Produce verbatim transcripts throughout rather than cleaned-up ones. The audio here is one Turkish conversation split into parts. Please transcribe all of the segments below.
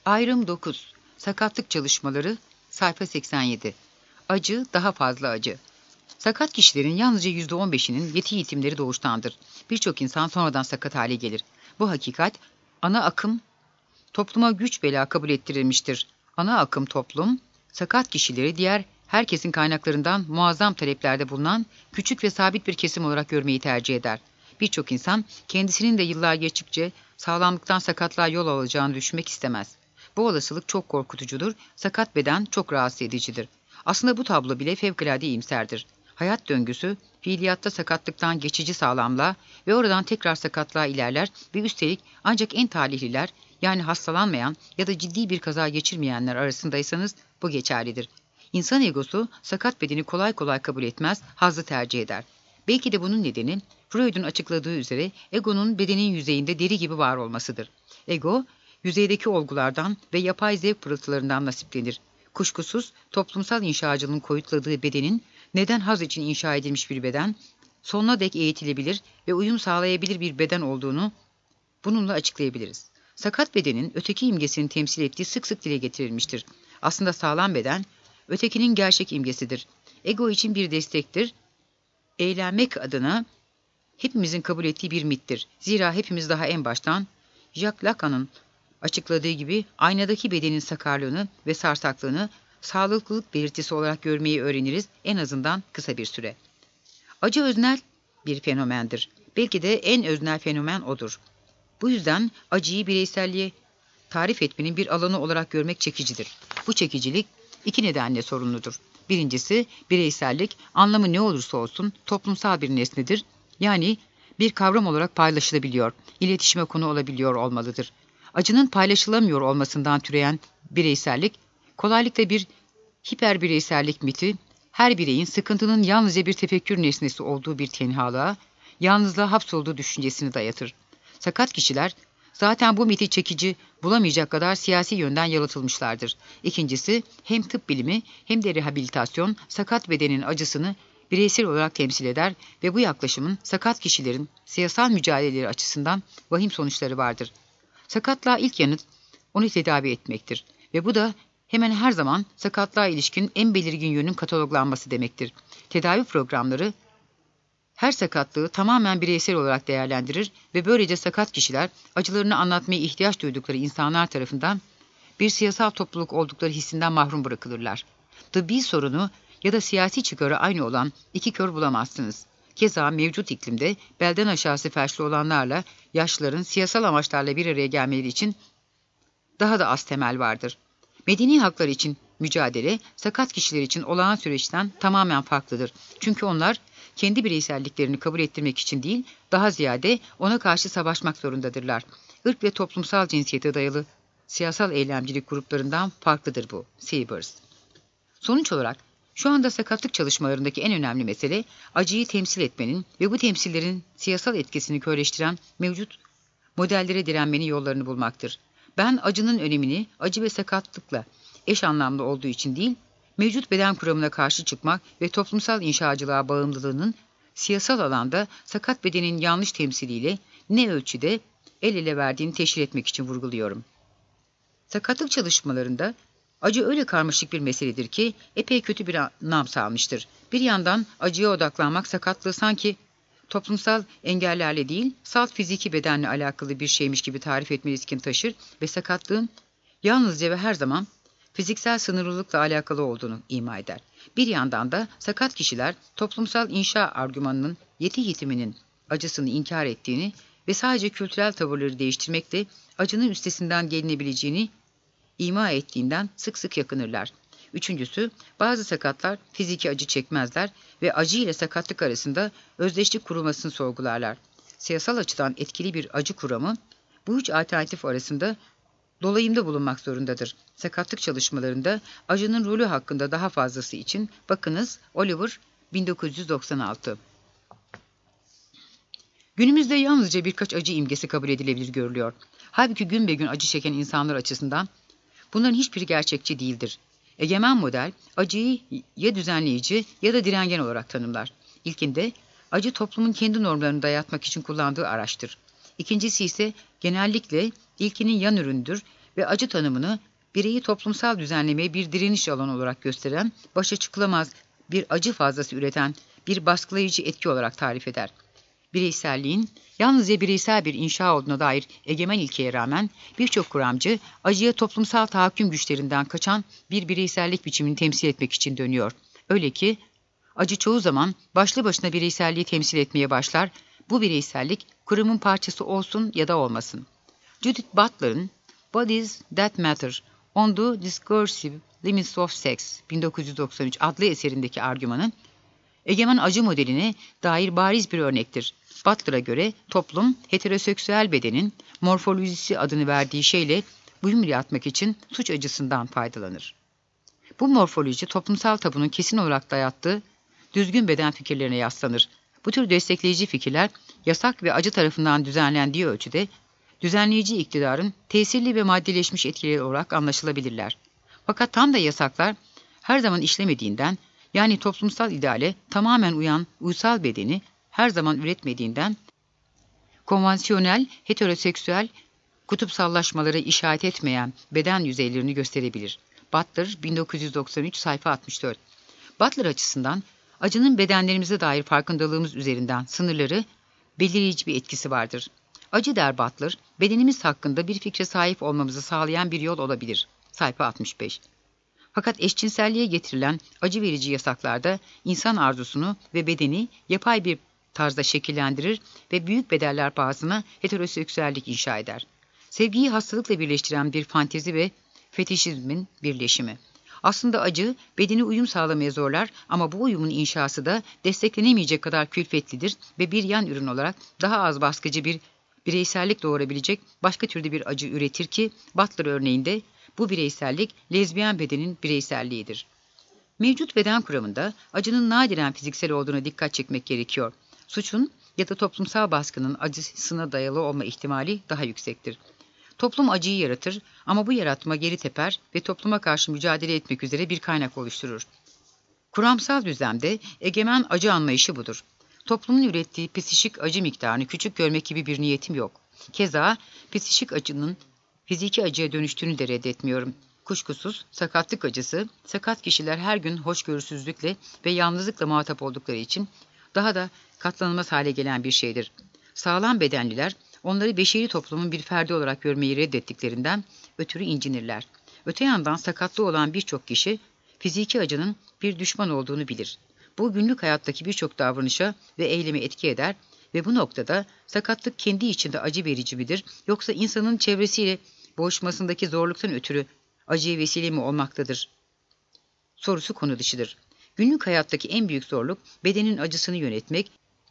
Ayrım dokuz. Sakatlık çalışmaları. Sayfa seksen yedi. Acı, daha fazla acı. Sakat kişilerin yalnızca yüzde on beşinin yeti yetimleri doğuştandır. Birçok insan sonradan sakat hale gelir. Bu hakikat, ana akım topluma güç bela kabul ettirilmiştir. Ana akım toplum, sakat kişileri diğer herkesin kaynaklarından muazzam taleplerde bulunan küçük ve sabit bir kesim olarak görmeyi tercih eder. Birçok insan kendisinin de yıllar geçtikçe sağlamlıktan sakatlığa yol alacağını düşünmek istemez. Bu olasılık çok korkutucudur, sakat beden çok rahatsız edicidir. Aslında bu tablo bile fevkalade iyimserdir. Hayat döngüsü, fiiliyatta sakatlıktan geçici sağlamlığa ve oradan tekrar sakatlığa ilerler ve üstelik ancak en talihliler, yani hastalanmayan ya da ciddi bir kaza geçirmeyenler arasındaysanız bu geçerlidir. İnsan egosu sakat bedeni kolay kolay kabul etmez, hazzı tercih eder. Belki de bunun nedeni Freud'un açıkladığı üzere egonun bedenin yüzeyinde deri gibi var olmasıdır. Ego, yüzeydeki olgulardan ve yapay zevk pırıltılarından nasiplenir. Kuşkusuz toplumsal inşacılığın koyutladığı bedenin neden haz için inşa edilmiş bir beden, sonuna dek eğitilebilir ve uyum sağlayabilir bir beden olduğunu bununla açıklayabiliriz. Sakat bedenin öteki imgesini temsil ettiği sık sık dile getirilmiştir. Aslında sağlam beden, ötekinin gerçek imgesidir. Ego için bir destektir. Eğlenmek adına hepimizin kabul ettiği bir mittir. Zira hepimiz daha en baştan Jacques Lacan'ın açıkladığı gibi aynadaki bedenin sakarlığını ve sarsaklığını sağlıklılık belirtisi olarak görmeyi öğreniriz, en azından kısa bir süre. Acı öznel bir fenomendir. Belki de en öznel fenomen odur. Bu yüzden acıyı bireyselliğe tarif etmenin bir alanı olarak görmek çekicidir. Bu çekicilik iki nedenle sorumludur. Birincisi, bireysellik, anlamı ne olursa olsun toplumsal bir nesnedir. Yani bir kavram olarak paylaşılabiliyor, iletişime konu olabiliyor olmalıdır. Acının paylaşılamıyor olmasından türeyen bireysellik, kolaylıkla bir hiper bireysellik miti, her bireyin sıkıntının yalnızca bir tefekkür nesnesi olduğu bir tenhalığa, yalnızlığa hapsolduğu düşüncesini dayatır. Sakat kişiler zaten bu miti çekici bulamayacak kadar siyasi yönden yalıtılmışlardır. İkincisi, hem tıp bilimi hem de rehabilitasyon sakat bedenin acısını bireysel olarak temsil eder ve bu yaklaşımın sakat kişilerin siyasal mücadeleleri açısından vahim sonuçları vardır. Sakatlığa ilk yanıt onu tedavi etmektir ve bu da hemen her zaman sakatlığa ilişkin en belirgin yönün kataloglanması demektir. Tedavi programları her sakatlığı tamamen bireysel olarak değerlendirir ve böylece sakat kişiler acılarını anlatmaya ihtiyaç duydukları insanlar tarafından bir siyasal topluluk oldukları hissinden mahrum bırakılırlar. Tıbbi sorunu ya da siyasi çıkarı aynı olan iki kör bulamazsınız. Keza mevcut iklimde belden aşağısı felçli olanlarla yaşlıların siyasal amaçlarla bir araya gelmeleri için daha da az temel vardır. Medeni haklar için mücadele, sakat kişiler için olağan süreçten tamamen farklıdır. Çünkü onlar kendi bireyselliklerini kabul ettirmek için değil, daha ziyade ona karşı savaşmak zorundadırlar. Irk ve toplumsal cinsiyete dayalı siyasal eylemcilik gruplarından farklıdır bu. Siebers. Sonuç olarak, şu anda sakatlık çalışmalarındaki en önemli mesele, acıyı temsil etmenin ve bu temsillerin siyasal etkisini körleştiren mevcut modellere direnmenin yollarını bulmaktır. Ben acının önemini acı ve sakatlıkla eş anlamlı olduğu için değil, mevcut beden kuramına karşı çıkmak ve toplumsal inşacılığa bağımlılığının siyasal alanda sakat bedenin yanlış temsiliyle ne ölçüde el ele verdiğini teşhir etmek için vurguluyorum. Sakatlık çalışmalarında acı öyle karmaşık bir meseledir ki epey kötü bir anlam sağlamıştır. Bir yandan acıya odaklanmak sakatlığı sanki toplumsal engellerle değil, salt fiziki bedenle alakalı bir şeymiş gibi tarif etme riskini taşır ve sakatlığın yalnızca ve her zaman fiziksel sınırlılıkla alakalı olduğunu ima eder. Bir yandan da sakat kişiler toplumsal inşa argümanının yeti yetiminin acısını inkar ettiğini ve sadece kültürel tavırları değiştirmekle acının üstesinden gelinebileceğini ima ettiğinden sık sık yakınırlar. Üçüncüsü, bazı sakatlar fiziki acı çekmezler ve acı ile sakatlık arasında özdeşlik kurulmasını sorgularlar. Siyasal açıdan etkili bir acı kuramı bu üç alternatif arasında dolayımda bulunmak zorundadır. Sakatlık çalışmalarında acının rolü hakkında daha fazlası için bakınız Oliver bin dokuz yüz doksan altı. Günümüzde yalnızca birkaç acı imgesi kabul edilebilir görülüyor. Halbuki gün be gün acı çeken insanlar açısından bunların hiçbiri gerçekçi değildir. Egemen model acıyı ya düzenleyici ya da direngen olarak tanımlar. İlkinde acı toplumun kendi normlarını dayatmak için kullandığı araçtır. İkincisi ise genellikle ilkinin yan üründür ve acı tanımını bireyi toplumsal düzenlemeye bir direniş alanı olarak gösteren, başa çıkılamaz bir acı fazlası üreten bir baskılayıcı etki olarak tarif eder. Bireyselliğin yalnızca bireysel bir inşa olduğuna dair egemen ilkeye rağmen birçok kuramcı acıya toplumsal tahakküm güçlerinden kaçan bir bireysellik biçimini temsil etmek için dönüyor. Öyle ki acı çoğu zaman başlı başına bireyselliği temsil etmeye başlar, bu bireysellik kuramın parçası olsun ya da olmasın. Judith Butler'ın Bodies That Matter on the Discursive Limits of Sex bin dokuz yüz doksan üç adlı eserindeki argümanın egemen acı modeline dair bariz bir örnektir. Butler'a göre toplum heteroseksüel bedenin morfolojisi adını verdiği şeyle uyum yaratmak için suç acısından faydalanır. Bu morfoloji toplumsal tabunun kesin olarak dayattığı düzgün beden fikirlerine yaslanır. Bu tür destekleyici fikirler yasak ve acı tarafından düzenlendiği ölçüde düzenleyici iktidarın tesirli ve maddeleşmiş etkileri olarak anlaşılabilirler. Fakat tam da yasaklar her zaman işlemediğinden, yani toplumsal ideale tamamen uyan uysal bedeni her zaman üretmediğinden, konvansiyonel, heteroseksüel kutupsallaşmaları işaret etmeyen beden yüzeylerini gösterebilir. Butler, bin dokuz yüz doksan üç, sayfa altmış dört. Butler açısından acının bedenlerimize dair farkındalığımız üzerinden sınırları belirleyici bir etkisi vardır. Acı, der Butler, bedenimiz hakkında bir fikre sahip olmamızı sağlayan bir yol olabilir. Sayfa altmış beş. Fakat eşcinselliğe getirilen acı verici yasaklarda insan arzusunu ve bedeni yapay bir tarzda şekillendirir ve büyük bedeller pahasına heteroseksüellik inşa eder. Sevgiyi hastalıkla birleştiren bir fantezi ve fetişizmin birleşimi. Aslında acı bedeni uyum sağlamaya zorlar ama bu uyumun inşası da desteklenemeyecek kadar külfetlidir ve bir yan ürün olarak daha az baskıcı bir bireysellik doğurabilecek başka türde bir acı üretir ki Butler örneğinde bu bireysellik lezbiyen bedenin bireyselliğidir. Mevcut beden kuramında acının nadiren fiziksel olduğuna dikkat çekmek gerekiyor. Suçun ya da toplumsal baskının acısına dayalı olma ihtimali daha yüksektir. Toplum acıyı yaratır ama bu yaratma geri teper ve topluma karşı mücadele etmek üzere bir kaynak oluşturur. Kuramsal düzlemde egemen acı anlayışı budur. Toplumun ürettiği psikik acı miktarını küçük görmek gibi bir niyetim yok. Keza psikik acının fiziki acıya dönüştüğünü de reddetmiyorum. Kuşkusuz sakatlık acısı, sakat kişiler her gün hoşgörüsüzlükle ve yalnızlıkla muhatap oldukları için daha da katlanılmaz hale gelen bir şeydir. Sağlam bedenliler onları beşeri toplumun bir ferdi olarak görmeyi reddettiklerinden ötürü incinirler. Öte yandan sakatlığı olan birçok kişi fiziki acının bir düşman olduğunu bilir. Bu günlük hayattaki birçok davranışa ve eyleme etki eder ve bu noktada sakatlık kendi içinde acı verici midir yoksa insanın çevresiyle boğuşmasındaki zorluktan ötürü acıya vesile mi olmaktadır sorusu konu dışıdır. Günlük hayattaki en büyük zorluk bedenin acısını yönetmek,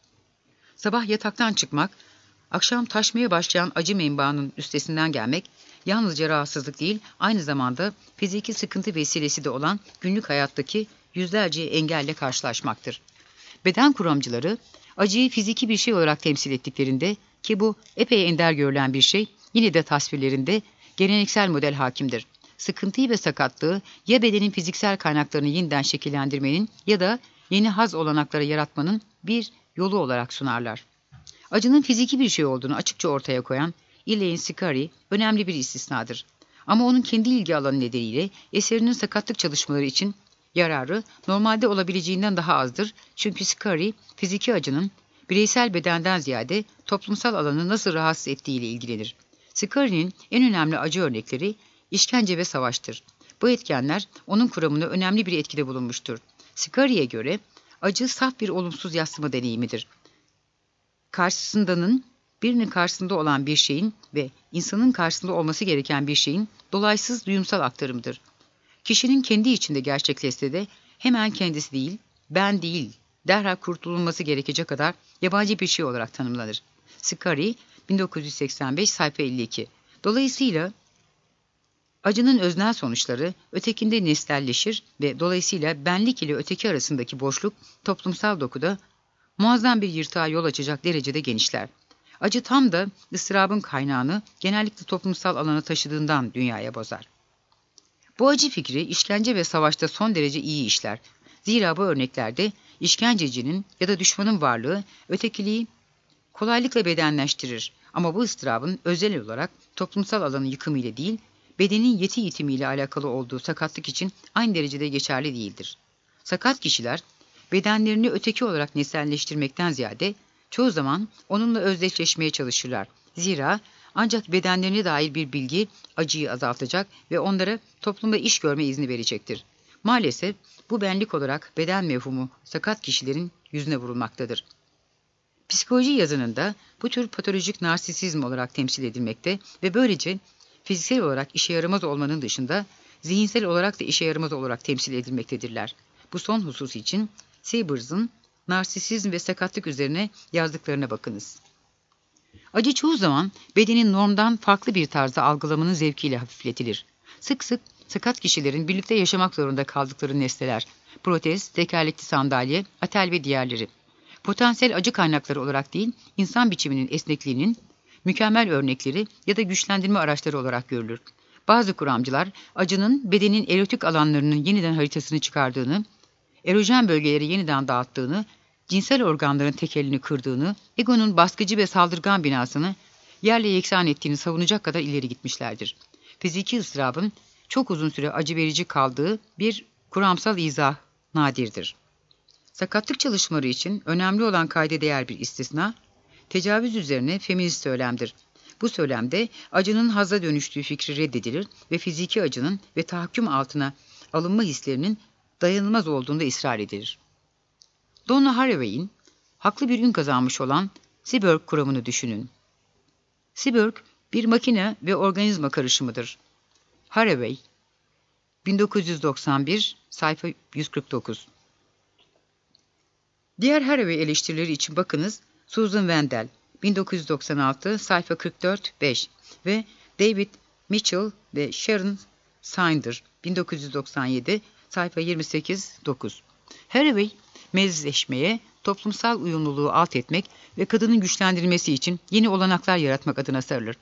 sabah yataktan çıkmak, akşam taşmaya başlayan acı menbaının üstesinden gelmek, yalnızca rahatsızlık değil, aynı zamanda fiziki sıkıntı vesilesi de olan günlük hayattaki yüzlerce engelle karşılaşmaktır. Beden kuramcıları acıyı fiziki bir şey olarak temsil ettiklerinde, ki bu epey ender görülen bir şey, yine de tasvirlerinde geleneksel model hakimdir. Sıkıntıyı ve sakatlığı ya bedenin fiziksel kaynaklarını yeniden şekillendirmenin ya da yeni haz olanakları yaratmanın bir yolu olarak sunarlar. Acının fiziki bir şey olduğunu açıkça ortaya koyan Elaine Scarry önemli bir istisnadır. Ama onun kendi ilgi alanı nedeniyle eserinin sakatlık çalışmaları için yararı normalde olabileceğinden daha azdır. Çünkü Scarry fiziki acının bireysel bedenden ziyade toplumsal alanı nasıl rahatsız ettiğiyle ilgilenir. Scarry'nin en önemli acı örnekleri işkence ve savaştır. Bu etkenler onun kuramına önemli bir etkide bulunmuştur. Scarry'e göre acı saf bir olumsuz yadsıma deneyimidir. Karşısındanın, birinin karşısında olan bir şeyin ve insanın karşısında olması gereken bir şeyin dolaysız duyumsal aktarımıdır. Kişinin kendi içinde gerçekleşse de hemen kendisi değil, ben değil, derhal kurtululması gerekecek kadar yabancı bir şey olarak tanımlanır. Scarry, bin dokuz yüz seksen beş, sayfa elli iki. Dolayısıyla acının öznel sonuçları ötekinde nesnelleşir ve dolayısıyla benlik ile öteki arasındaki boşluk toplumsal dokuda muazzam bir yırtığa yol açacak derecede genişler. Acı tam da ıstırabın kaynağını genellikle toplumsal alana taşıdığından dünyaya bozar. Bu acı fikri işkence ve savaşta son derece iyi işler. Zira bu örneklerde işkencecinin ya da düşmanın varlığı ötekiliği kolaylıkla bedenleştirir. Ama bu ıstırabın özel olarak toplumsal alanın yıkımıyla değil, bedenin yeti yitimiyle alakalı olduğu sakatlık için aynı derecede geçerli değildir. Sakat kişiler, bedenlerini öteki olarak nesnelleştirmekten ziyade çoğu zaman onunla özdeşleşmeye çalışırlar. Zira ancak bedenlerine dair bir bilgi acıyı azaltacak ve onlara toplumda iş görme izni verecektir. Maalesef bu benlik olarak beden mefhumu sakat kişilerin yüzüne vurulmaktadır. Psikoloji yazınında bu tür patolojik narsisizm olarak temsil edilmekte ve böylece fiziksel olarak işe yaramaz olmanın dışında zihinsel olarak da işe yaramaz olarak temsil edilmektedirler. Bu son husus için Sebers'ın narsisizm ve sakatlık üzerine yazdıklarına bakınız. Acı çoğu zaman bedenin normdan farklı bir tarzda algılamanın zevkiyle hafifletilir. Sık sık sakat kişilerin birlikte yaşamak zorunda kaldıkları nesneler, protez, tekerlekli sandalye, atel ve diğerleri, potansiyel acı kaynakları olarak değil, insan biçiminin esnekliğinin mükemmel örnekleri ya da güçlendirme araçları olarak görülür. Bazı kuramcılar acının bedenin erotik alanlarının yeniden haritasını çıkardığını, erojen bölgeleri yeniden dağıttığını, cinsel organların tekelini kırdığını, egonun baskıcı ve saldırgan binasını yerle yeksan ettiğini savunacak kadar ileri gitmişlerdir. Fiziki ıstırabın çok uzun süre acı verici kaldığı bir kuramsal izah nadirdir. Sakatlık çalışmaları için önemli olan kayda değer bir istisna, tecavüz üzerine feminist söylemdir. Bu söylemde acının hazza dönüştüğü fikri reddedilir ve fiziki acının ve tahakküm altına alınma hislerinin dayanılmaz olduğunda ısrar edilir. Donna Haraway'in haklı bir ün kazanmış olan Cyborg kuramını düşünün. Cyborg bir makine ve organizma karışımıdır. Haraway, bin dokuz yüz doksan bir, sayfa yüz kırk dokuz. Diğer Haraway eleştirileri için bakınız Susan Wendell, bin dokuz yüz doksan altı, sayfa kırk dört beş ve David Mitchell ve Sharon Snyder, bin dokuz yüz doksan yedi, sayfa yirmi sekiz dokuz. Haraway, mezleşmeye, toplumsal uyumluluğu alt etmek ve kadının güçlendirilmesi için yeni olanaklar yaratmak adına sarılır.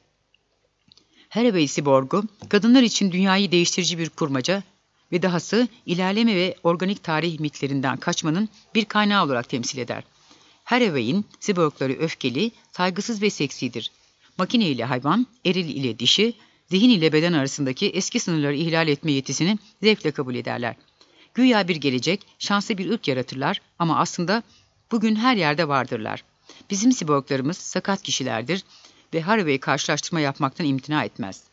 Haraway Siborg'u, kadınlar için dünyayı değiştirici bir kurmaca ve dahası ilerleme ve organik tarih mitlerinden kaçmanın bir kaynağı olarak temsil eder. Haraway'in siborgları öfkeli, saygısız ve seksidir. Makine ile hayvan, eril ile dişi, zihin ile beden arasındaki eski sınırları ihlal etme yetisini zevkle kabul ederler. Güya bir gelecek, şanslı bir ırk yaratırlar ama aslında bugün her yerde vardırlar. Bizim siborglarımız sakat kişilerdir ve Haraway karşılaştırma yapmaktan imtina etmez.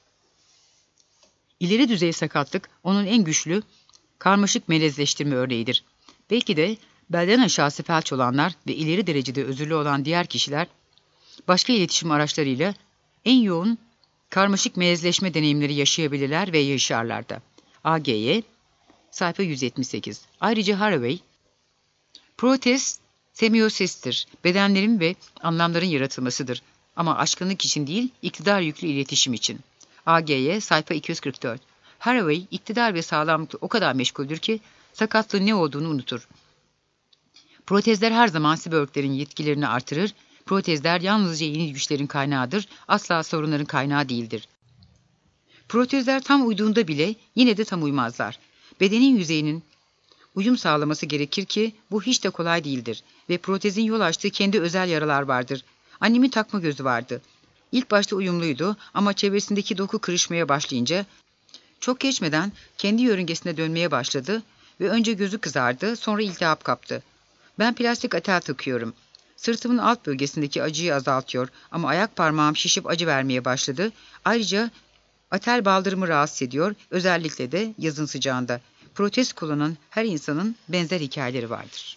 İleri düzey sakatlık onun en güçlü, karmaşık melezleştirme örneğidir. Belki de belden aşağısı felç olanlar ve ileri derecede özürlü olan diğer kişiler, başka iletişim araçlarıyla en yoğun karmaşık melezleşme deneyimleri yaşayabilirler ve yaşarlar da. A G Y, sayfa yüz yetmiş sekiz. Ayrıca Haraway, protez semiosistir, bedenlerin ve anlamların yaratılmasıdır. Ama aşkınlık için değil, iktidar yüklü iletişim için. A G Y, sayfa iki yüz kırk dört. Haraway, iktidar ve sağlamlıkla o kadar meşguldür ki, sakatlığın ne olduğunu unutur. Protezler her zaman siborglerin yetkilerini artırır, protezler yalnızca yeni güçlerin kaynağıdır, asla sorunların kaynağı değildir. Protezler tam uyduğunda bile yine de tam uymazlar. Bedenin yüzeyinin uyum sağlaması gerekir ki bu hiç de kolay değildir ve protezin yol açtığı kendi özel yaralar vardır. Annemin takma gözü vardı. İlk başta uyumluydu ama çevresindeki doku kırışmaya başlayınca çok geçmeden kendi yörüngesine dönmeye başladı ve önce gözü kızardı, sonra iltihap kaptı. Ben plastik atel takıyorum. Sırtımın alt bölgesindeki acıyı azaltıyor ama ayak parmağım şişip acı vermeye başladı. Ayrıca atel baldırımı rahatsız ediyor, özellikle de yazın sıcağında. Protez kullanan her insanın benzer hikayeleri vardır.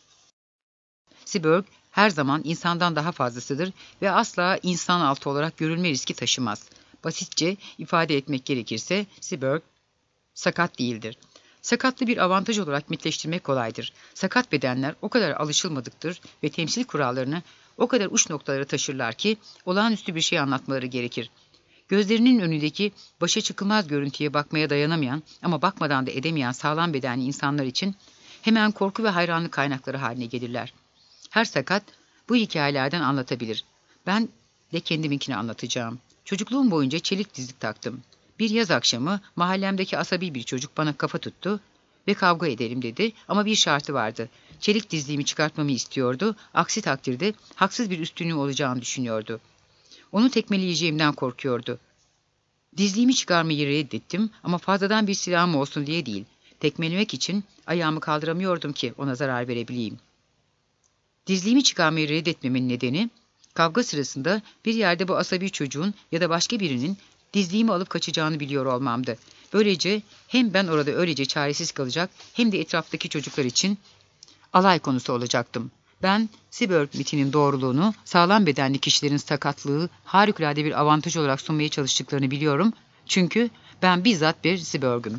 Cyborg her zaman insandan daha fazlasıdır ve asla insan altı olarak görülme riski taşımaz. Basitçe ifade etmek gerekirse Cyborg sakat değildir. Sakatlı bir avantaj olarak mitleştirmek kolaydır. Sakat bedenler o kadar alışılmadıktır ve temsil kurallarını o kadar uç noktalara taşırlar ki olağanüstü bir şey anlatmaları gerekir. Gözlerinin önündeki başa çıkılmaz görüntüye bakmaya dayanamayan ama bakmadan da edemeyen sağlam bedenli insanlar için hemen korku ve hayranlık kaynakları haline gelirler. Her sakat bu hikayelerden anlatabilir. Ben de kendiminkini anlatacağım. Çocukluğum boyunca çelik dizlik taktım. Bir yaz akşamı mahallemdeki asabi bir çocuk bana kafa tuttu ve kavga edelim dedi ama bir şartı vardı. Çelik dizliğimi çıkartmamı istiyordu, aksi takdirde haksız bir üstünlüğüm olacağını düşünüyordu. Onu tekmeleyeceğimden korkuyordu. Dizliğimi çıkarmayı reddettim ama fazladan bir silahım olsun diye değil. Tekmelemek için ayağımı kaldıramıyordum ki ona zarar verebileyim. Dizliğimi çıkarmayı reddetmemin nedeni, kavga sırasında bir yerde bu asabi çocuğun ya da başka birinin dizliğimi alıp kaçacağını biliyor olmamdı. Böylece hem ben orada öylece çaresiz kalacak hem de etraftaki çocuklar için alay konusu olacaktım. Ben, Seaburg mitinin doğruluğunu, sağlam bedenli kişilerin sakatlığı harikulade bir avantaj olarak sunmaya çalıştıklarını biliyorum. Çünkü ben bizzat bir Seaburg'um.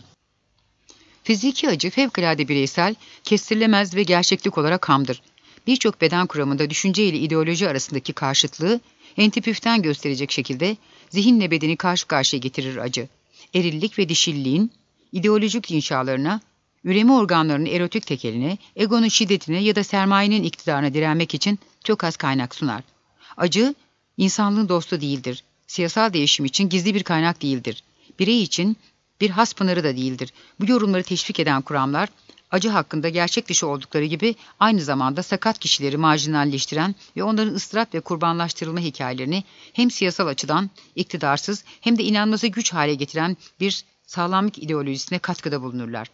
Fiziki acı fevkalade bireysel, kestirilemez ve gerçeklik olarak hamdır. Birçok beden kuramında düşünce ile ideoloji arasındaki karşıtlığı entipüften gösterecek şekilde zihinle bedeni karşı karşıya getirir acı. Erillik ve dişilliğin ideolojik inşalarına, üreme organlarının erotik tekeline, egonun şiddetine ya da sermayenin iktidarına direnmek için çok az kaynak sunar. Acı, insanlığın dostu değildir. Siyasal değişim için gizli bir kaynak değildir. Birey için bir has pınarı da değildir. Bu yorumları teşvik eden kuramlar, acı hakkında gerçek dışı oldukları gibi aynı zamanda sakat kişileri marjinalleştiren ve onların ıstırap ve kurbanlaştırılma hikayelerini hem siyasal açıdan iktidarsız hem de inanması güç hale getiren bir sağlamlık ideolojisine katkıda bulunurlar.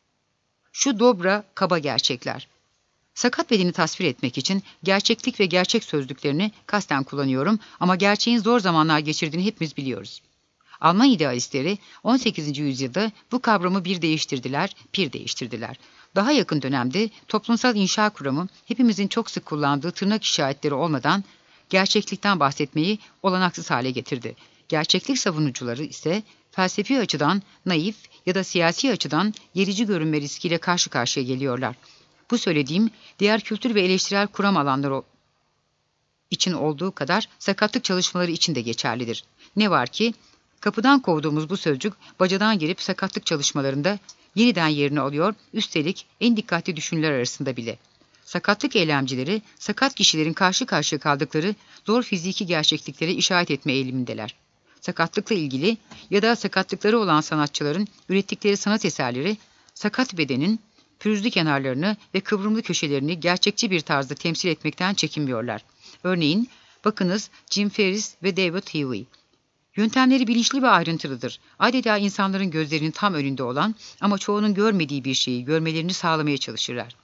Şu dobra kaba gerçekler. Sakat bedeni tasvir etmek için gerçeklik ve gerçek sözlüklerini kasten kullanıyorum ama gerçeğin zor zamanlar geçirdiğini hepimiz biliyoruz. Alman idealistleri on sekizinci yüzyılda bu kavramı bir değiştirdiler, pir değiştirdiler. Daha yakın dönemde toplumsal inşa kuramı hepimizin çok sık kullandığı tırnak işaretleri olmadan gerçeklikten bahsetmeyi olanaksız hale getirdi. Gerçeklik savunucuları ise felsefi açıdan naif ya da siyasi açıdan yerici görünme riskiyle karşı karşıya geliyorlar. Bu söylediğim diğer kültür ve eleştirel kuram alanları için olduğu kadar sakatlık çalışmaları için de geçerlidir. Ne var ki kapıdan kovduğumuz bu sözcük bacadan girip sakatlık çalışmalarında yeniden yerini alıyor, üstelik en dikkatli düşünürler arasında bile. Sakatlık eylemcileri, sakat kişilerin karşı karşıya kaldıkları zor fiziki gerçekliklere işaret etme eğilimindeler. Sakatlıkla ilgili ya da sakatlıkları olan sanatçıların ürettikleri sanat eserleri, sakat bedenin pürüzlü kenarlarını ve kıvrımlı köşelerini gerçekçi bir tarzda temsil etmekten çekinmiyorlar. Örneğin, bakınız Jim Ferris ve David Huey. Yöntemleri bilinçli ve ayrıntılıdır. Adeta insanların gözlerinin tam önünde olan ama çoğunun görmediği bir şeyi görmelerini sağlamaya çalışırlar.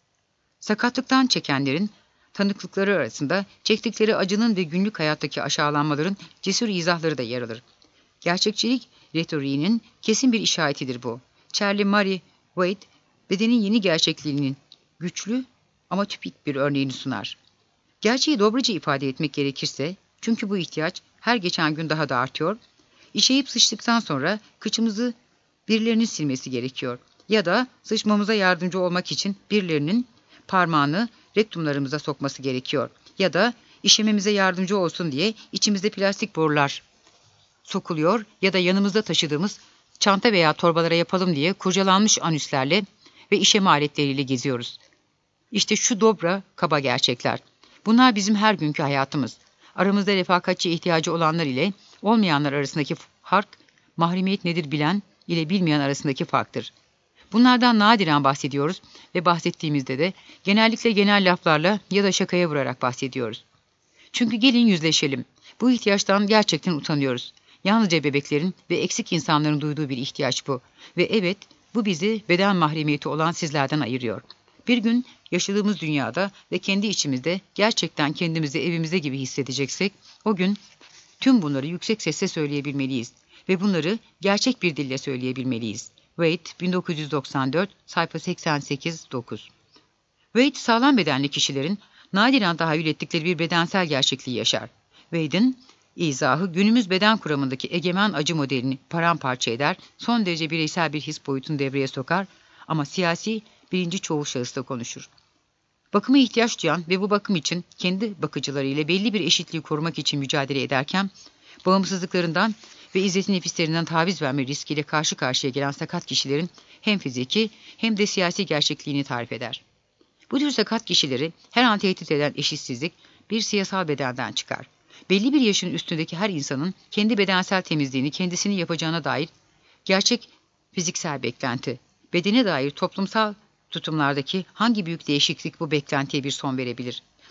Sakatlıktan çekenlerin tanıklıkları arasında çektikleri acının ve günlük hayattaki aşağılanmaların cesur izahları da yer alır. Gerçekçilik retoriğinin kesin bir işaretidir bu. Charlie Murray Wade, bedenin yeni gerçekliğinin güçlü ama tipik bir örneğini sunar. Gerçeği dobruca ifade etmek gerekirse, çünkü bu ihtiyaç her geçen gün daha da artıyor, işeyip sıçtıktan sonra kıçımızı birilerinin silmesi gerekiyor. Ya da sıçmamıza yardımcı olmak için birilerinin parmağını rektumlarımıza sokması gerekiyor. Ya da işememize yardımcı olsun diye içimizde plastik borular sokuluyor ya da yanımızda taşıdığımız çanta veya torbalara yapalım diye kurcalanmış anüslerle ve işeme aletleriyle geziyoruz. İşte şu dobra kaba gerçekler. Bunlar bizim her günkü hayatımız. Aramızda refakatçi ihtiyacı olanlar ile olmayanlar arasındaki fark, mahremiyet nedir bilen ile bilmeyen arasındaki farktır. Bunlardan nadiren bahsediyoruz ve bahsettiğimizde de genellikle genel laflarla ya da şakaya vurarak bahsediyoruz. Çünkü gelin yüzleşelim. Bu ihtiyaçtan gerçekten utanıyoruz. Yalnızca bebeklerin ve eksik insanların duyduğu bir ihtiyaç bu. Ve evet, bu bizi beden mahremiyeti olan sizlerden ayırıyor. Bir gün yaşadığımız dünyada ve kendi içimizde gerçekten kendimizi evimizde gibi hissedeceksek, o gün tüm bunları yüksek sesle söyleyebilmeliyiz ve bunları gerçek bir dille söyleyebilmeliyiz. Wade, bin dokuz yüz doksan dört, sayfa seksen sekiz dokuz. Wade, sağlam bedenli kişilerin nadiren tahayyül ettikleri bir bedensel gerçekliği yaşar. Wade'in izahı günümüz beden kuramındaki egemen acı modelini paramparça eder, son derece bireysel bir his boyutunu devreye sokar ama siyasi birinci çoğul şahısta konuşur. Bakıma ihtiyaç duyan ve bu bakım için kendi bakıcılarıyla belli bir eşitliği korumak için mücadele ederken, bağımsızlıklarından ve izzeti nefislerinden taviz verme riskiyle karşı karşıya gelen sakat kişilerin hem fiziki hem de siyasi gerçekliğini tarif eder. Bu tür sakat kişileri her an tehdit eden eşitsizlik bir siyasal bedenden çıkar. Belli bir yaşın üstündeki her insanın kendi bedensel temizliğini kendisini yapacağına dair gerçek fiziksel beklenti, bedene dair toplumsal tutumlardaki hangi büyük değişiklik bu beklentiye bir son verebilir?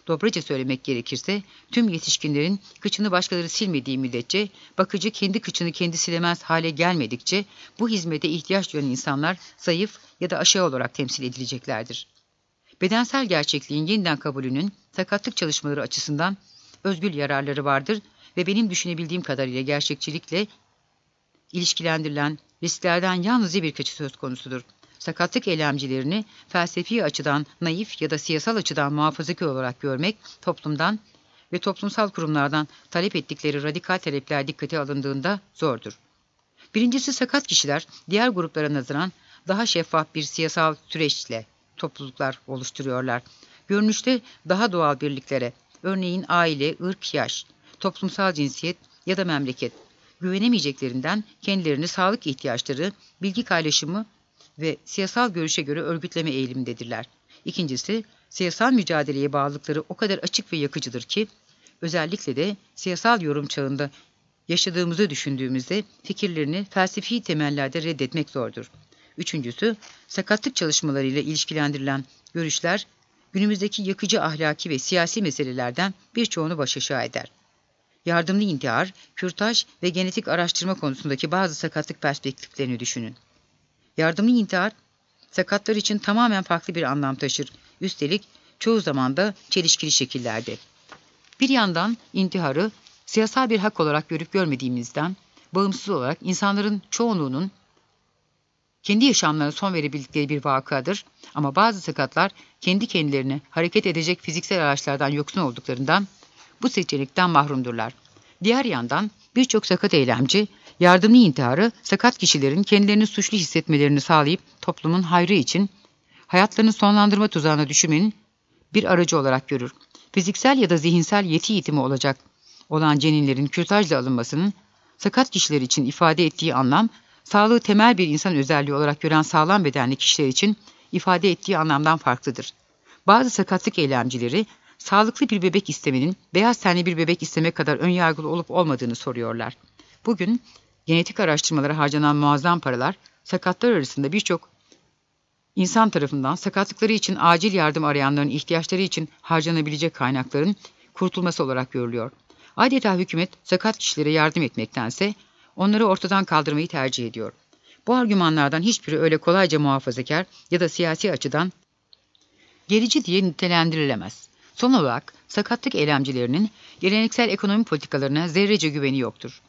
Dobraca söylemek gerekirse tüm yetişkinlerin kıçını başkaları silmediği müddetçe, bakıcı kendi kıçını kendi silemez hale gelmedikçe bu hizmete ihtiyaç duyan insanlar zayıf ya da aşağı olarak temsil edileceklerdir. Bedensel gerçekliğin yeniden kabulünün sakatlık çalışmaları açısından özgül yararları vardır ve benim düşünebildiğim kadarıyla gerçekçilikle ilişkilendirilen risklerden yalnızca birkaçı söz konusudur. Sakatlık eylemcilerini felsefi açıdan naif ya da siyasal açıdan muhafazakar olarak görmek toplumdan ve toplumsal kurumlardan talep ettikleri radikal talepler dikkate alındığında zordur. Birincisi, sakat kişiler diğer gruplara nazaran daha şeffaf bir siyasal süreçle topluluklar oluşturuyorlar. Görünüşte daha doğal birliklere, örneğin aile, ırk, yaş, toplumsal cinsiyet ya da memleket, güvenemeyeceklerinden kendilerini sağlık ihtiyaçları, bilgi paylaşımı ve siyasal görüşe göre örgütleme eğilimindedirler. İkincisi, siyasal mücadeleye bağlılıkları o kadar açık ve yakıcıdır ki, özellikle de siyasal yorum çağında yaşadığımızı düşündüğümüzde fikirlerini felsefi temellerde reddetmek zordur. Üçüncüsü, sakatlık çalışmalarıyla ilişkilendirilen görüşler, günümüzdeki yakıcı ahlaki ve siyasi meselelerden birçoğunu başaşağı eder. Yardımlı intihar, kürtaj ve genetik araştırma konusundaki bazı sakatlık perspektiflerini düşünün. Yardımlı intihar, sakatlar için tamamen farklı bir anlam taşır. Üstelik çoğu zaman da çelişkili şekillerde. Bir yandan intiharı siyasal bir hak olarak görüp görmediğimizden bağımsız olarak insanların çoğunluğunun kendi yaşamlarına son verebildikleri bir vakadır, ama bazı sakatlar kendi kendilerine hareket edecek fiziksel araçlardan yoksun olduklarından bu seçenekten mahrumdurlar. Diğer yandan birçok sakat eylemci yardımlı intiharı sakat kişilerin kendilerini suçlu hissetmelerini sağlayıp toplumun hayrı için hayatlarını sonlandırma tuzağına düşürmenin bir aracı olarak görür. Fiziksel ya da zihinsel yeti yitimi olacak olan ceninlerin kürtajla alınmasının sakat kişiler için ifade ettiği anlam, sağlığı temel bir insan özelliği olarak gören sağlam bedenli kişiler için ifade ettiği anlamdan farklıdır. Bazı sakatlık eylemcileri, sağlıklı bir bebek istemenin beyaz tenli bir bebek isteme kadar önyargılı olup olmadığını soruyorlar. Bugün genetik araştırmalara harcanan muazzam paralar, sakatlar arasında birçok insan tarafından sakatlıkları için acil yardım arayanların ihtiyaçları için harcanabilecek kaynakların kurtulması olarak görülüyor. Adeta hükümet sakat kişilere yardım etmektense onları ortadan kaldırmayı tercih ediyor. Bu argümanlardan hiçbiri öyle kolayca muhafazakar ya da siyasi açıdan gerici diye nitelendirilemez. Son olarak sakatlık eylemcilerinin geleneksel ekonomi politikalarına zerrece güveni yoktur.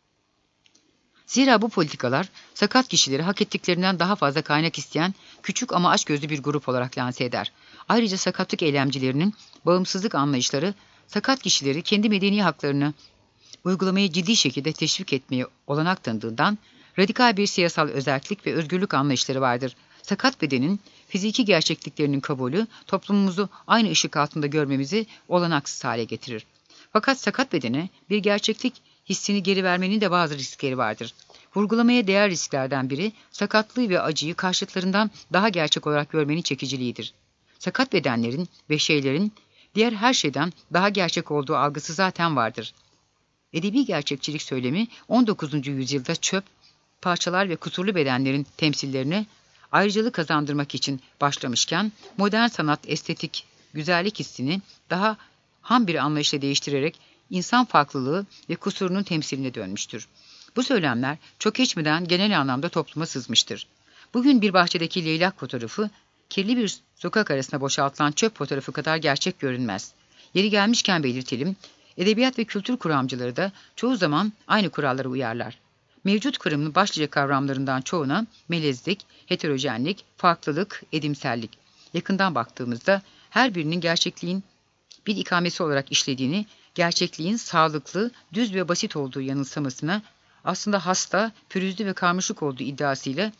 Zira bu politikalar sakat kişileri hak ettiklerinden daha fazla kaynak isteyen küçük ama açgözlü bir grup olarak lanse eder. Ayrıca sakatlık eylemcilerinin bağımsızlık anlayışları sakat kişileri kendi medeni haklarını uygulamayı ciddi şekilde teşvik etmeye olanak tanıdığından radikal bir siyasal özerklik ve özgürlük anlayışları vardır. Sakat bedenin fiziki gerçekliklerinin kabulü toplumumuzu aynı ışık altında görmemizi olanaksız hale getirir. Fakat sakat bedene bir gerçeklik hissini geri vermenin de bazı riskleri vardır. Vurgulamaya değer risklerden biri, sakatlığı ve acıyı karşıtlarından daha gerçek olarak görmenin çekiciliğidir. Sakat bedenlerin ve şeylerin diğer her şeyden daha gerçek olduğu algısı zaten vardır. Edebi gerçekçilik söylemi on dokuzuncu yüzyılda çöp, parçalar ve kusurlu bedenlerin temsillerine ayrıcalık kazandırmak için başlamışken, modern sanat estetik, güzellik hissini daha ham bir anlayışla değiştirerek insan farklılığı ve kusurunun temsiline dönmüştür. Bu söylemler çok geçmeden genel anlamda topluma sızmıştır. Bugün bir bahçedeki leylak fotoğrafı, kirli bir sokak arasına boşaltılan çöp fotoğrafı kadar gerçek görünmez. Yeri gelmişken belirtelim, edebiyat ve kültür kuramcıları da çoğu zaman aynı kurallara uyarlar. Mevcut kuramın başlıca kavramlarından çoğuna melezlik, heterojenlik, farklılık, edimsellik. Yakından baktığımızda her birinin gerçekliğin bir ikamesi olarak işlediğini, gerçekliğin sağlıklı, düz ve basit olduğu yanılsamasına, aslında hasta, pürüzlü ve karmaşık olduğu iddiasıyla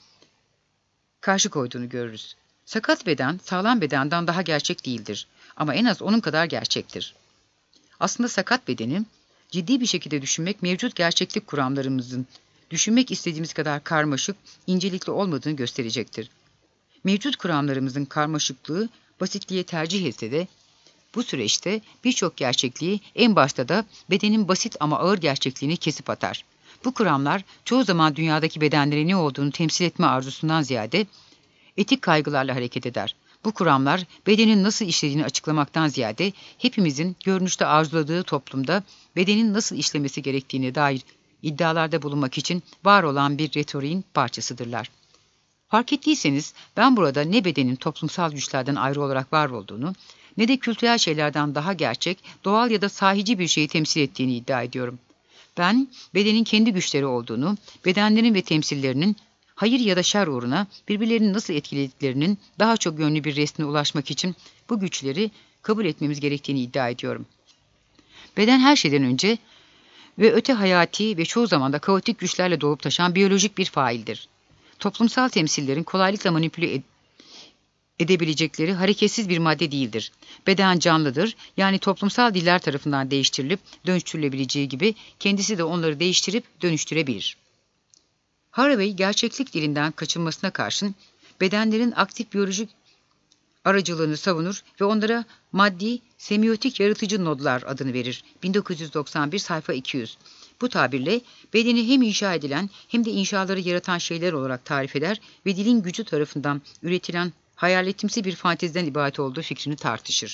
karşı koyduğunu görürüz. Sakat beden, sağlam bedenden daha gerçek değildir ama en az onun kadar gerçektir. Aslında sakat bedeni ciddi bir şekilde düşünmek mevcut gerçeklik kuramlarımızın düşünmek istediğimiz kadar karmaşık, incelikli olmadığını gösterecektir. Mevcut kuramlarımızın karmaşıklığı basitliğe tercih etse de bu süreçte birçok gerçekliği en başta da bedenin basit ama ağır gerçekliğini kesip atar. Bu kuramlar çoğu zaman dünyadaki bedenlerin ne olduğunu temsil etme arzusundan ziyade etik kaygılarla hareket eder. Bu kuramlar bedenin nasıl işlediğini açıklamaktan ziyade hepimizin görünüşte arzuladığı toplumda bedenin nasıl işlemesi gerektiğine dair iddialarda bulunmak için var olan bir retoriğin parçasıdırlar. Fark ettiyseniz ben burada ne bedenin toplumsal güçlerden ayrı olarak var olduğunu, ne de kültürel şeylerden daha gerçek, doğal ya da sahici bir şeyi temsil ettiğini iddia ediyorum. Ben, bedenin kendi güçleri olduğunu, bedenlerin ve temsillerinin hayır ya da şer uğruna birbirlerini nasıl etkilediklerinin daha çok yönlü bir resmine ulaşmak için bu güçleri kabul etmemiz gerektiğini iddia ediyorum. Beden her şeyden önce ve öte hayati ve çoğu zaman da kaotik güçlerle dolup taşan biyolojik bir faildir. Toplumsal temsillerin kolaylıkla manipüle ed- edebilecekleri hareketsiz bir madde değildir. Beden canlıdır, yani toplumsal diller tarafından değiştirilip dönüştürülebileceği gibi kendisi de onları değiştirip dönüştürebilir. Haraway, gerçeklik dilinden kaçınmasına karşın bedenlerin aktif biyolojik aracılığını savunur ve onlara maddi, semiotik yaratıcı nodlar adını verir. bin dokuz yüz doksan bir sayfa iki yüz. Bu tabirle bedeni hem inşa edilen hem de inşaları yaratan şeyler olarak tarif eder ve dilin gücü tarafından üretilen hayaletimsi bir fanteziden ibaret olduğu fikrini tartışır.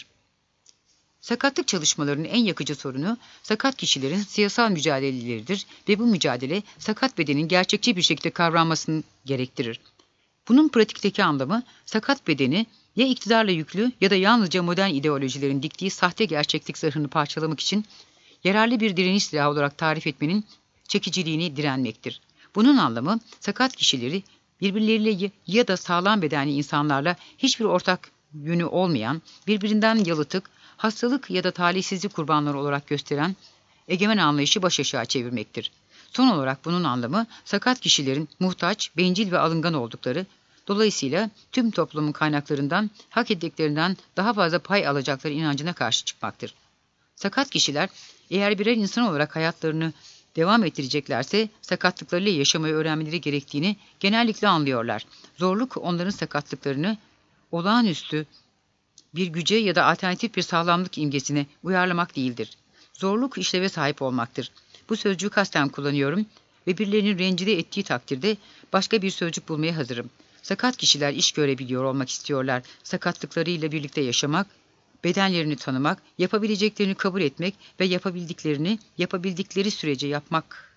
Sakatlık çalışmalarının en yakıcı sorunu sakat kişilerin siyasal mücadeleleridir ve bu mücadele sakat bedenin gerçekçi bir şekilde kavranmasını gerektirir. Bunun pratikteki anlamı sakat bedeni ya iktidarla yüklü ya da yalnızca modern ideolojilerin diktiği sahte gerçeklik zırhını parçalamak için yararlı bir direniş silahı olarak tarif etmenin çekiciliğini direnmektir. Bunun anlamı sakat kişileri birbirleriyle ya da sağlam bedenli insanlarla hiçbir ortak yönü olmayan, birbirinden yalıtık, hastalık ya da talihsizlik kurbanları olarak gösteren egemen anlayışı baş aşağı çevirmektir. Son olarak bunun anlamı sakat kişilerin muhtaç, bencil ve alıngan oldukları, dolayısıyla tüm toplumun kaynaklarından hak ettiklerinden daha fazla pay alacakları inancına karşı çıkmaktır. Sakat kişiler eğer birer insan olarak hayatlarını devam ettireceklerse sakatlıklarıyla yaşamayı öğrenmeleri gerektiğini genellikle anlıyorlar. Zorluk onların sakatlıklarını olağanüstü bir güce ya da alternatif bir sağlamlık imgesine uyarlamak değildir. Zorluk işleve sahip olmaktır. Bu sözcüğü kasten kullanıyorum ve birilerinin rencide ettiği takdirde başka bir sözcük bulmaya hazırım. Sakat kişiler iş görebiliyor olmak istiyorlar. Sakatlıklarıyla birlikte yaşamak, bedenlerini tanımak, yapabileceklerini kabul etmek ve yapabildiklerini yapabildikleri sürece yapmak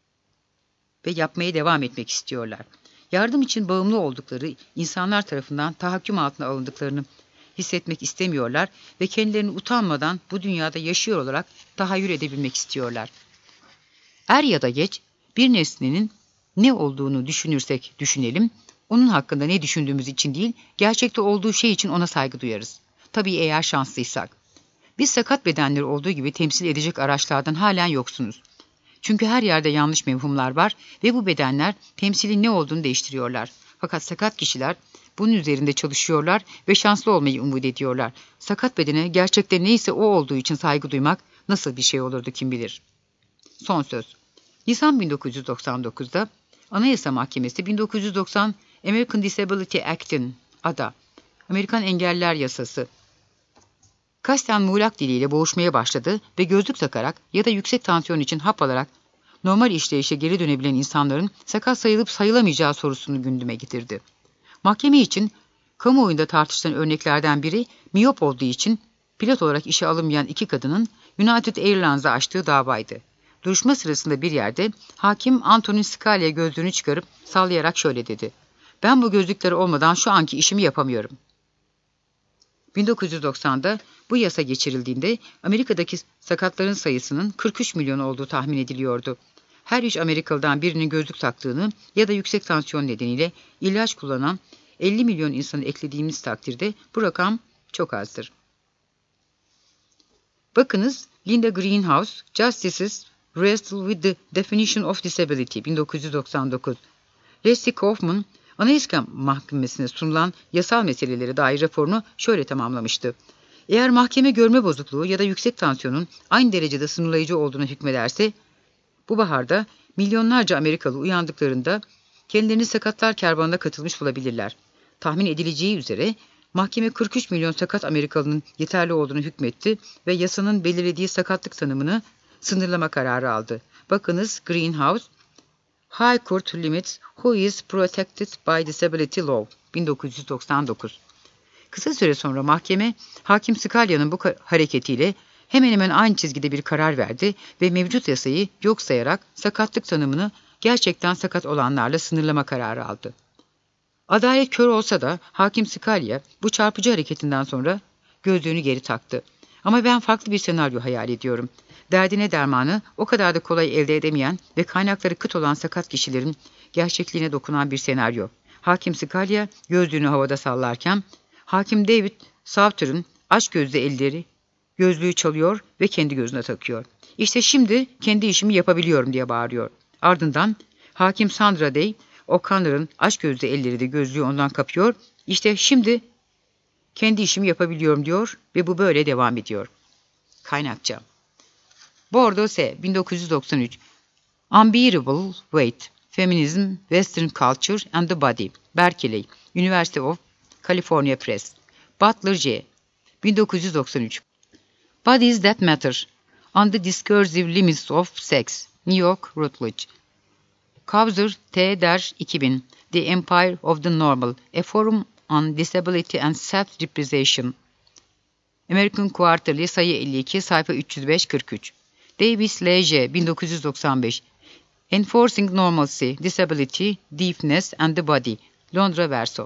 ve yapmaya devam etmek istiyorlar. Yardım için bağımlı oldukları insanlar tarafından tahakküm altına alındıklarını hissetmek istemiyorlar ve kendilerini utanmadan bu dünyada yaşıyor olarak tahayyül edebilmek istiyorlar. Er ya da geç bir nesnenin ne olduğunu düşünürsek düşünelim, onun hakkında ne düşündüğümüz için değil, gerçekte olduğu şey için ona saygı duyarız. Tabii eğer şanslıysak. Biz sakat bedenleri olduğu gibi temsil edecek araçlardan halen yoksunuz. Çünkü her yerde yanlış mevhumlar var ve bu bedenler temsilin ne olduğunu değiştiriyorlar. Fakat sakat kişiler bunun üzerinde çalışıyorlar ve şanslı olmayı umut ediyorlar. Sakat bedene gerçekte neyse o olduğu için saygı duymak nasıl bir şey olurdu kim bilir. Son söz. Nisan bin dokuz yüz doksan dokuzda Anayasa Mahkemesi bin dokuz yüz doksan American Disability Act'in ada, Amerikan Engelliler Yasası, kasten muğlak diliyle boğuşmaya başladı ve gözlük takarak ya da yüksek tansiyon için hap alarak normal işleyişe geri dönebilen insanların sakat sayılıp sayılamayacağı sorusunu gündeme getirdi. Mahkeme için kamuoyunda tartışılan örneklerden biri miyop olduğu için pilot olarak işe alınmayan iki kadının United Airlines'a açtığı davaydı. Duruşma sırasında bir yerde hakim Antonin Scalia gözlüğünü çıkarıp sallayarak şöyle dedi: "Ben bu gözlükleri olmadan şu anki işimi yapamıyorum." bin dokuz yüz doksanda bu yasa geçirildiğinde Amerika'daki sakatların sayısının kırk üç milyon olduğu tahmin ediliyordu. Her üç Amerikalıdan birinin gözlük taktığını ya da yüksek tansiyon nedeniyle ilaç kullanan elli milyon insanı eklediğimiz takdirde bu rakam çok azdır. Bakınız, Linda Greenhouse, Justices Wrestle with the Definition of Disability bin dokuz yüz doksan dokuz. Leslie Kaufman, Anayasa Mahkemesi'ne sunulan yasal meselelere dair raporunu şöyle tamamlamıştı: Eğer mahkeme görme bozukluğu ya da yüksek tansiyonun aynı derecede sınırlayıcı olduğuna hükmederse, bu baharda milyonlarca Amerikalı uyandıklarında kendilerini sakatlar kervanına katılmış bulabilirler. Tahmin edileceği üzere mahkeme kırk üç milyon sakat Amerikalının yeterli olduğunu hükmetti ve yasanın belirlediği sakatlık tanımını sınırlama kararı aldı. Bakınız Greenhouse, High Court Limits Who is Protected by Disability Law bin dokuz yüz doksan dokuz. Kısa süre sonra mahkeme, Hakim Scalia'nın bu hareketiyle hemen hemen aynı çizgide bir karar verdi ve mevcut yasayı yok sayarak sakatlık tanımını gerçekten sakat olanlarla sınırlama kararı aldı. Adalet kör olsa da Hakim Scalia bu çarpıcı hareketinden sonra gözlüğünü geri taktı. Ama ben farklı bir senaryo hayal ediyorum. Derdine dermanı o kadar da kolay elde edemeyen ve kaynakları kıt olan sakat kişilerin gerçekliğine dokunan bir senaryo. Hakim Scalia gözlüğünü havada sallarken, Hakim David Souter'ın açgözlü elleri gözlüğü çalıyor ve kendi gözüne takıyor. İşte şimdi kendi işimi yapabiliyorum diye bağırıyor. Ardından Hakim Sandra Day O'Connor'ın açgözlü elleri de gözlüğü ondan kapıyor. İşte şimdi kendi işimi yapabiliyorum diyor ve bu böyle devam ediyor. Kaynakça Bordeaux S. bin dokuz yüz doksan üç Unbearable Weight Feminism, Western Culture and the Body Berkeley, University of California Press Butler C. bin dokuz yüz doksan üç Bodies That Matter On the Discursive Limits of Sex New York, Routledge Kavzer T. Der iki bin The Empire of the Normal A Forum on Disability and Self-Representation American Quarterly sayı elli iki sayfa üç yüz beş kırk üç Davis L J bin dokuz yüz doksan beş Enforcing Normalcy, Disability, Deafness and the Body Londra Verso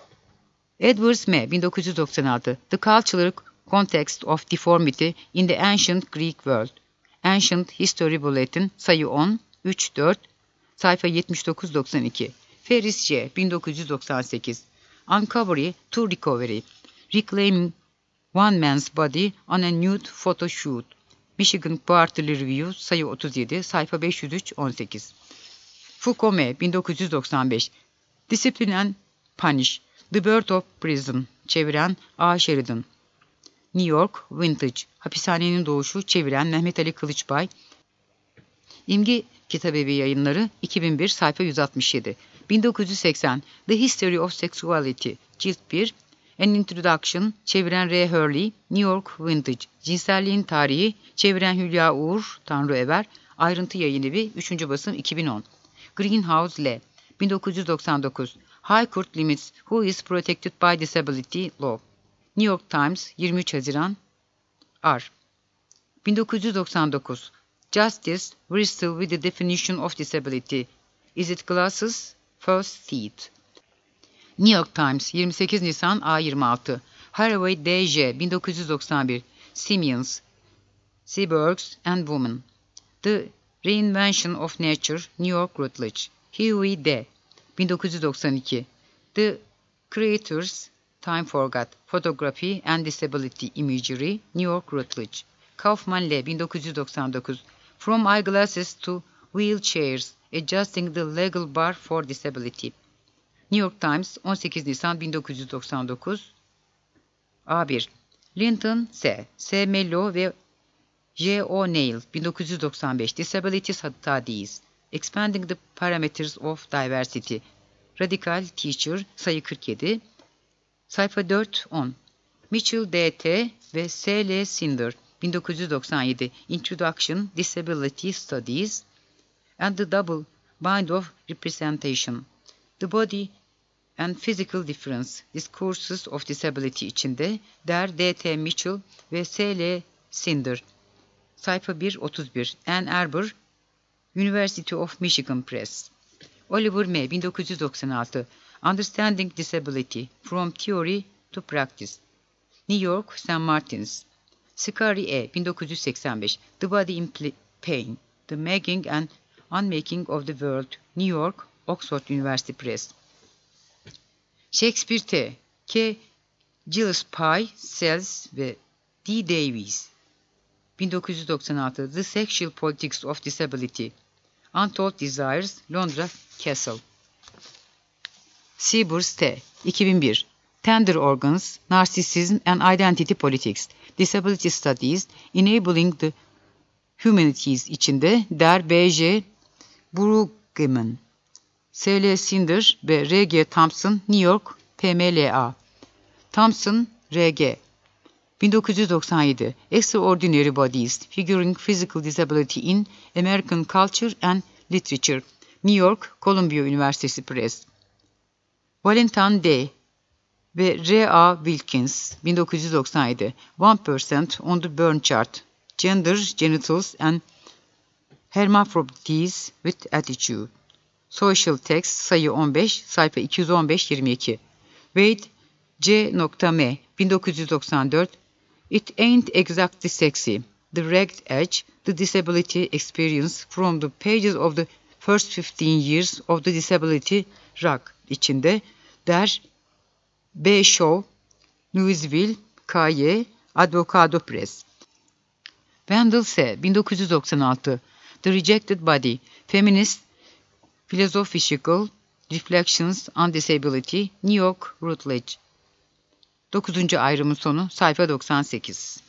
Edwards M. bin dokuz yüz doksan altı The Cultural Context of Deformity in the Ancient Greek World Ancient History Bulletin sayı on üç dört sayfa yetmiş dokuz doksan iki Ferris C. bin dokuz yüz doksan sekiz Uncovery to Recovery Reclaiming One Man's Body on a Nude Photo Shoot Michigan Quarterly Review sayı otuz yedi sayfa beş yüz üç on sekiz Foucault M. bin dokuz yüz doksan beş Discipline and Punish The Birth of Prison çeviren A. Sheridan New York, Vintage Hapishanenin Doğuşu çeviren Mehmet Ali Kılıçbay İmge Kitabevi Yayınları iki bin bir sayfa yüz altmış yedi bin dokuz yüz seksen The History of Sexuality Cilt bir An Introduction çeviren R. Hurley New York, Vintage Cinselliğin Tarihi çeviren Hülya Uğur Tanrıever Ayrıntı Yayınevi üçüncü basım iki bin on Greenhouse L. bin dokuz yüz doksan dokuz High Court Limits Who is Protected by Disability Law New York Times yirmi üç Haziran R. bin dokuz yüz doksan dokuz Justice Wrestle with the Definition of Disability Is it Glasses? First Teeth New York Times yirmi sekiz Nisan A yirmi altı Haraway D J bin dokuz yüz doksan bir Simmons Seabergs and Women The Reinvention of Nature New York, Routledge Huey D. bin dokuz yüz doksan iki The Creators Time Forgot Photography and Disability Imagery New York, Routledge Kaufman L. bin dokuz yüz doksan dokuz From Eyeglasses to Wheelchairs Adjusting the Legal Bar for Disability New York Times on sekiz Nisan bin dokuz yüz doksan dokuz A bir Linton S. S. Mello ve J. O'Neill bin dokuz yüz doksan beş Disability Studies Expanding the Parameters of Diversity Radical Teacher sayı kırk yedi sayfa dört on Mitchell D T ve S L Cinder bin dokuz yüz doksan yedi Introduction Disability Studies and the Double Bind of Representation The Body and Physical Difference Discourses of Disability içinde Der D T Mitchell ve S L Cinder sayfa bir otuz bir Ann Arbor University of Michigan Press Oliver M. bin dokuz yüz doksan altı Understanding Disability From Theory to Practice New York, Saint Martin's Scary E. bin dokuz yüz seksen beş The Body in Pain The Making and Unmaking of the World New York, Oxford University Press Shakespeare T. K. Gillespie, Sells ve D. Davies bin dokuz yüz doksan altı The Sexual Politics of Disability Untold Desires Londra Castle Seabers T. iki bin bir Tender Organs, Narcissism and Identity Politics Disability Studies Enabling the Humanities içinde Der B J Brueggemann S L Cinder ve R G Thompson New York P M L A Thompson R G bin dokuz yüz doksan yedi Extraordinary Bodies Figuring Physical Disability in American Culture and Literature New York Columbia Üniversitesi Press Valentin D. ve R A Wilkins bin dokuz yüz doksan yedi one percent on the Burn Chart, Gender, Genitals and Hermaphrodites with Attitude. Social Text sayı on beş, sayfa iki yüz on beş yirmi iki. Wade C. M bin dokuz yüz doksan dört It Ain't Exactly Sexy. The Ragged Edge, The Disability Experience from the Pages of the First fifteen Years of the Disability Rock içinde Der B. Show, Louisville, K Y, Advocado Press. Wendell S. bin dokuz yüz doksan altı The Rejected Body, Feminist Philosophical Reflections on Disability, New York, Routledge. dokuzuncu ayrımın sonu, sayfa doksan sekiz.